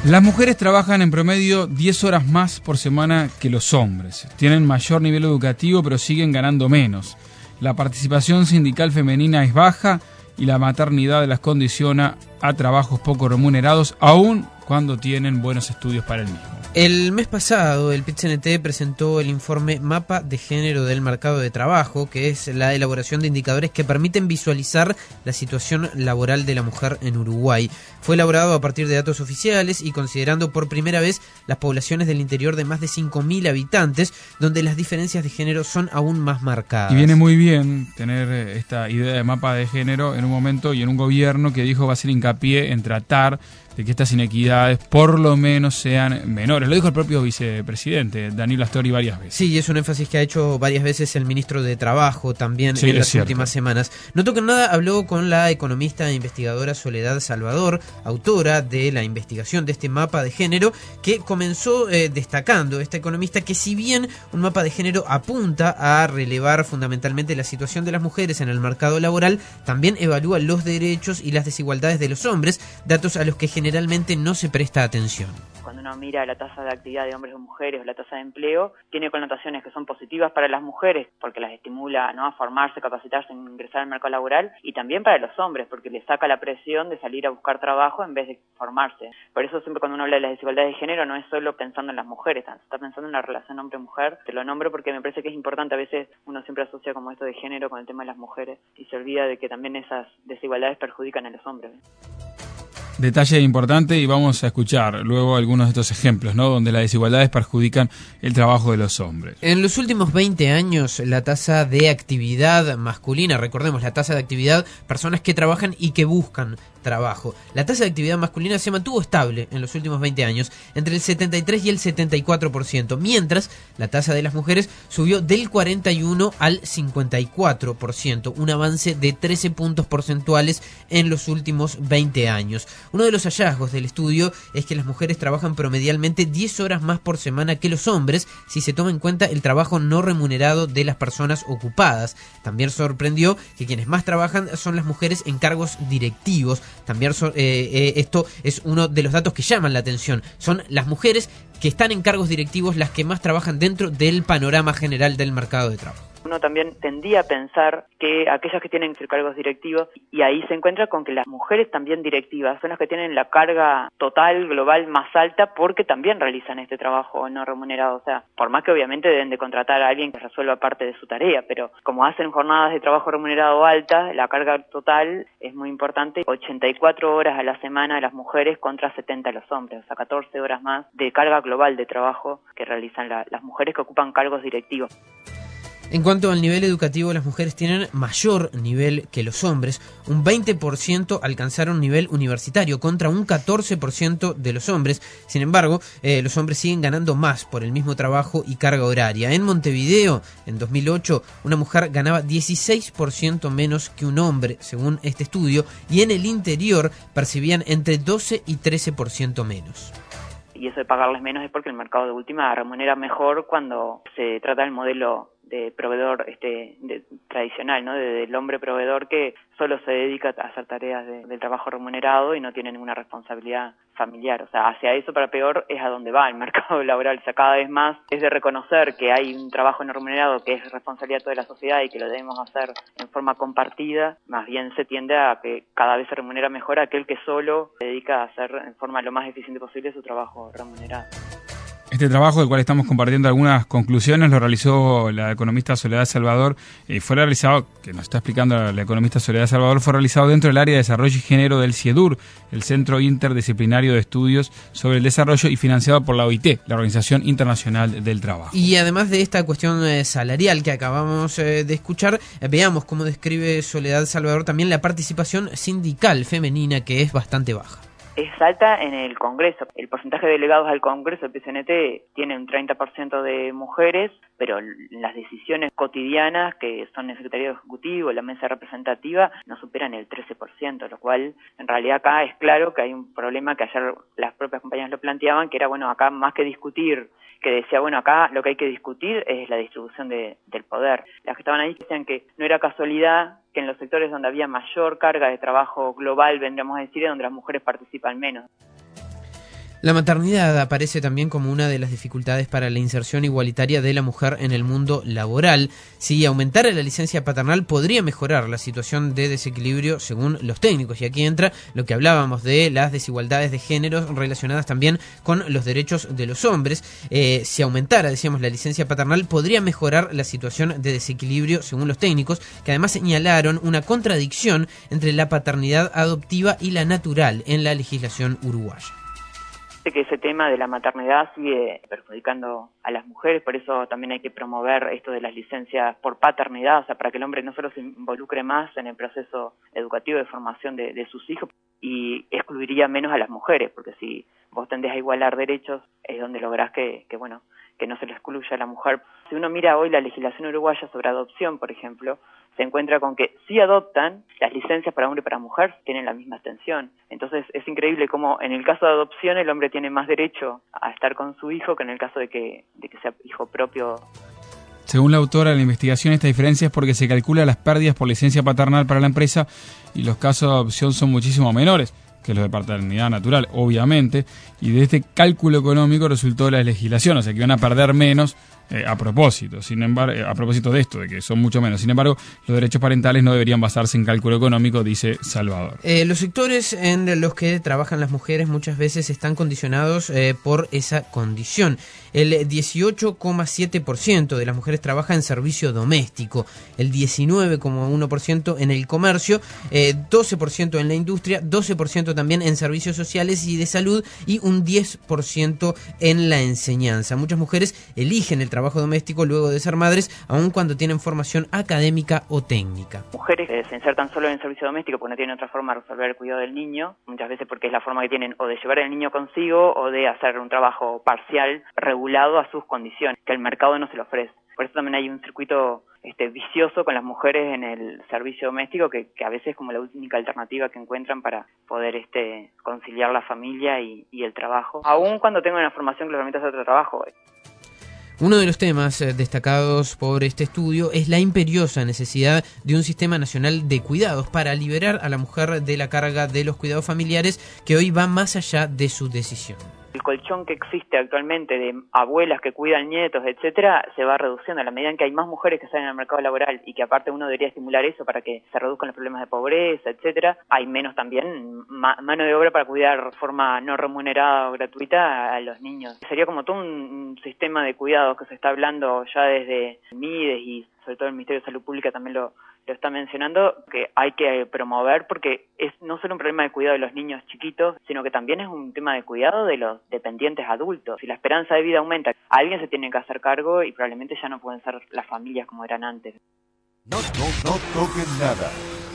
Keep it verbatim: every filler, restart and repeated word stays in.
Las mujeres trabajan en promedio diez horas más por semana que los hombres. Tienen mayor nivel educativo, pero siguen ganando menos. La participación sindical femenina es baja y la maternidad las condiciona a trabajos poco remunerados, aun cuando tienen buenos estudios para el mismo. El mes pasado, el P I T C N T presentó el informe Mapa de Género del Mercado de Trabajo, que es la elaboración de indicadores que permiten visualizar la situación laboral de la mujer en Uruguay. Fue elaborado a partir de datos oficiales y considerando por primera vez las poblaciones del interior de más de cinco mil habitantes, donde las diferencias de género son aún más marcadas. Y viene muy bien tener esta idea de mapa de género en un momento y en un gobierno que dijo va a hacer hincapié en tratar de que estas inequidades por lo menos sean menores. Lo dijo el propio vicepresidente, Danilo Astori, varias veces. Sí, es un énfasis que ha hecho varias veces el ministro de Trabajo también sí, en las cierto. últimas semanas. Noto que nada habló con la economista e investigadora Soledad Salvador, autora de la investigación de este mapa de género, que comenzó eh, destacando esta economista que si bien un mapa de género apunta a relevar fundamentalmente la situación de las mujeres en el mercado laboral, también evalúa los derechos y las desigualdades de los hombres, datos a los que generalmente no se presta atención. Cuando uno mira la tasa de actividad de hombres o mujeres o la tasa de empleo, tiene connotaciones que son positivas para las mujeres porque las estimula, ¿no?, a formarse, capacitarse, ingresar al mercado laboral, y también para los hombres porque les saca la presión de salir a buscar trabajo en vez de formarse. Por eso siempre cuando uno habla de las desigualdades de género no es solo pensando en las mujeres, se está pensando en la relación hombre-mujer. Te lo nombro porque me parece que es importante. A veces uno siempre asocia como esto de género con el tema de las mujeres y se olvida de que también esas desigualdades perjudican a los hombres. Detalle importante, y vamos a escuchar luego algunos de estos ejemplos, ¿no?, donde las desigualdades perjudican el trabajo de los hombres. En los últimos veinte años, la tasa de actividad masculina, recordemos, la tasa de actividad, personas que trabajan y que buscan trabajo. La tasa de actividad masculina se mantuvo estable en los últimos veinte años, entre el setenta y tres y el setenta y cuatro por ciento, mientras la tasa de las mujeres subió del cuarenta y uno al cincuenta y cuatro por ciento, un avance de trece puntos porcentuales en los últimos veinte años. Uno de los hallazgos del estudio es que las mujeres trabajan promedialmente diez horas más por semana que los hombres si se toma en cuenta el trabajo no remunerado de las personas ocupadas. También sorprendió que quienes más trabajan son las mujeres en cargos directivos. También so, eh, eh, esto es uno de los datos que llaman la atención. Son las mujeres que están en cargos directivos las que más trabajan dentro del panorama general del mercado de trabajo. Uno también tendía a pensar que aquellas que tienen cargos directivos, y ahí se encuentra con que las mujeres también directivas son las que tienen la carga total global más alta porque también realizan este trabajo no remunerado. O sea, por más que obviamente deben de contratar a alguien que resuelva parte de su tarea, pero como hacen jornadas de trabajo remunerado altas, la carga total es muy importante. ochenta y cuatro horas a la semana de las mujeres contra setenta de los hombres, o sea, catorce horas más de carga global de trabajo que realizan la, las mujeres que ocupan cargos directivos. En cuanto al nivel educativo, las mujeres tienen mayor nivel que los hombres. Un veinte por ciento alcanzaron nivel universitario contra un catorce por ciento de los hombres. Sin embargo, eh, los hombres siguen ganando más por el mismo trabajo y carga horaria. En Montevideo, en dos mil ocho, una mujer ganaba dieciséis por ciento menos que un hombre, según este estudio, y en el interior percibían entre doce y trece por ciento menos. Y eso de pagarles menos es porque el mercado de última remunera mejor cuando se trata del modelo de proveedor este de, tradicional, ¿no? De, del hombre proveedor que solo se dedica a hacer tareas de, del trabajo remunerado y no tiene ninguna responsabilidad familiar. O sea, hacia eso para peor es a donde va el mercado laboral. O sea, cada vez más es de reconocer que hay un trabajo no remunerado que es responsabilidad de toda la sociedad y que lo debemos hacer en forma compartida. Más bien se tiende a que cada vez se remunera mejor a aquel que solo se dedica a hacer en forma lo más eficiente posible su trabajo remunerado. Este trabajo del cual estamos compartiendo algunas conclusiones lo realizó la economista Soledad Salvador, y fue realizado, que nos está explicando la economista Soledad Salvador, fue realizado dentro del área de desarrollo y género del CIEDUR, el Centro Interdisciplinario de Estudios sobre el Desarrollo, y financiado por la O I T, la Organización Internacional del Trabajo. Y además de esta cuestión eh, salarial que acabamos eh, de escuchar, eh, veamos cómo describe Soledad Salvador también la participación sindical femenina, que es bastante baja. Es alta en el Congreso. El porcentaje de delegados al Congreso, el P C N T, tiene un treinta por ciento de mujeres, pero las decisiones cotidianas, que son el secretario ejecutivo, la mesa representativa, no superan el trece por ciento, lo cual en realidad acá es claro que hay un problema que ayer las propias compañeras lo planteaban, que era, bueno, acá más que discutir, que decía, bueno, acá lo que hay que discutir es la distribución de, del poder. Las que estaban ahí decían que no era casualidad que en los sectores donde había mayor carga de trabajo global, vendríamos a decir, es donde las mujeres participan menos. La maternidad aparece también como una de las dificultades para la inserción igualitaria de la mujer en el mundo laboral. Si aumentara la licencia paternal podría mejorar la situación de desequilibrio según los técnicos. Y aquí entra lo que hablábamos de las desigualdades de género relacionadas también con los derechos de los hombres. Eh, si aumentara, decíamos, la licencia paternal podría mejorar la situación de desequilibrio según los técnicos, que además señalaron una contradicción entre la paternidad adoptiva y la natural en la legislación uruguaya. Que ese tema de la maternidad sigue perjudicando a las mujeres, por eso también hay que promover esto de las licencias por paternidad, o sea, para que el hombre no solo se involucre más en el proceso educativo de formación de, de sus hijos, y excluiría menos a las mujeres, porque si vos tendés a igualar derechos, es donde lográs que, que bueno, que no se le excluya a la mujer. Si uno mira hoy la legislación uruguaya sobre adopción, por ejemplo, se encuentra con que si adoptan, las licencias para hombre y para mujer tienen la misma extensión. Entonces es increíble cómo en el caso de adopción el hombre tiene más derecho a estar con su hijo que en el caso de que, de que sea hijo propio. Según la autora de la investigación, esta diferencia es porque se calcula las pérdidas por licencia paternal para la empresa y los casos de adopción son muchísimo menores que los de paternidad natural, obviamente, y de este cálculo económico resultó la legislación, o sea que van a perder menos eh, a propósito, sin embargo, a propósito de esto, de que son mucho menos. Sin embargo, los derechos parentales no deberían basarse en cálculo económico, dice Salvador. Eh, los sectores en los que trabajan las mujeres muchas veces están condicionados eh, por esa condición. El dieciocho coma siete por ciento de las mujeres trabaja en servicio doméstico, el diecinueve coma uno por ciento en el comercio, eh, doce por ciento en la industria, doce por ciento también en servicios sociales y de salud y un diez por ciento en la enseñanza. Muchas mujeres eligen el trabajo doméstico luego de ser madres, aun cuando tienen formación académica o técnica. Mujeres eh, se insertan solo en el servicio doméstico porque no tienen otra forma de resolver el cuidado del niño, muchas veces porque es la forma que tienen o de llevar el niño consigo o de hacer un trabajo parcial regulado a sus condiciones, que el mercado no se lo ofrece. Por eso también hay un circuito este, vicioso con las mujeres en el servicio doméstico que, que a veces es como la única alternativa que encuentran para poder este, conciliar la familia y, y el trabajo, aun cuando tengan una formación que les permita hacer otro trabajo. Uno de los temas destacados por este estudio es la imperiosa necesidad de un sistema nacional de cuidados para liberar a la mujer de la carga de los cuidados familiares que hoy va más allá de su decisión. El colchón que existe actualmente de abuelas que cuidan nietos, etcétera, se va reduciendo a la medida en que hay más mujeres que salen al mercado laboral y que aparte uno debería estimular eso para que se reduzcan los problemas de pobreza, etcétera. Hay menos también ma- mano de obra para cuidar de forma no remunerada o gratuita a los niños. Sería como todo un, un sistema de cuidados que se está hablando ya desde MIDES y sobre todo el Ministerio de Salud Pública también lo, lo está mencionando, que hay que promover porque es no solo un problema de cuidado de los niños chiquitos, sino que también es un tema de cuidado de los dependientes adultos. Si la esperanza de vida aumenta, alguien se tiene que hacer cargo y probablemente ya no pueden ser las familias como eran antes. No, no, no toquen nada.